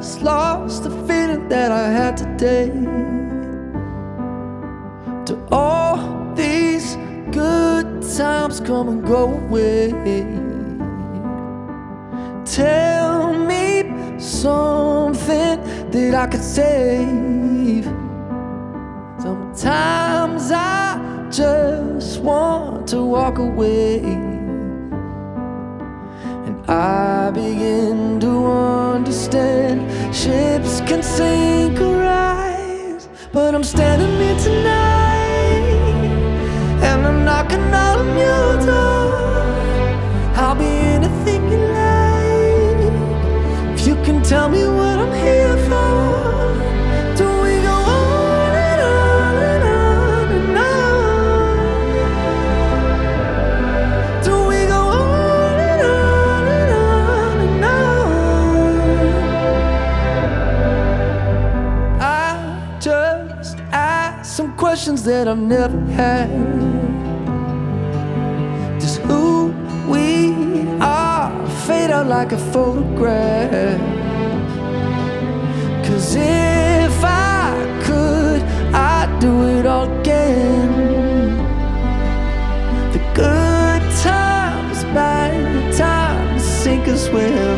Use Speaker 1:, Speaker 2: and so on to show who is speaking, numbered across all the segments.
Speaker 1: just lost the feeling that I had today. Do all these good times come and go away? Tell me something that I could save. Sometimes I just want to walk away, and I begin to understand ships can sink or rise, but I'm standing here tonight, and I'm knocking on your door. I'll be anything you like, if you can tell me what I'm here for. Do we go on and on and on and on? Do we go on and on and on and on? I just asked some questions that I've never had. Just who we are fade out like a photograph. 'Cause if I could, I'd do it all again. The good times, bad times, sink or swim.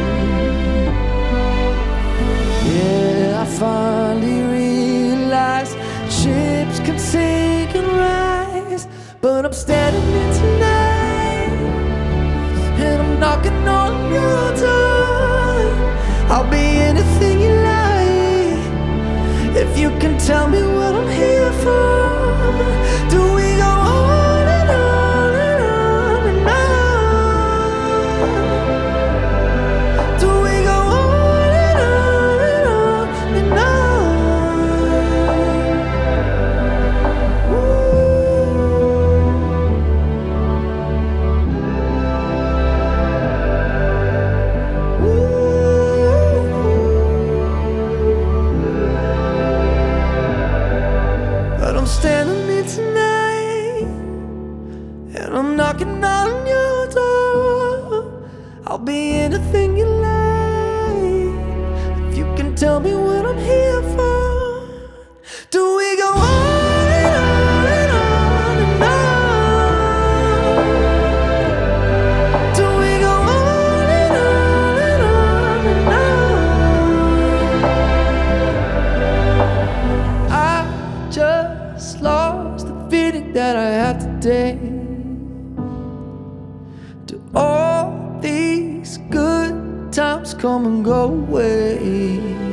Speaker 1: Yeah, I finally realized ships can sink and rise, but I'm standing here tonight, and I'm knocking on your door. I'll be anything you like, if you can tell me what I'm here for. Do we go on and on and on and on? Do we go on and on and on and on? But I'm standing here tonight, and I'm knocking on your door. I'll be anything you like, if you can tell me what I'm here for. Do we go on and on and on and on? Do we go on and on and on and on? I just lost the feeling that I had today. Do all these good times come and go away?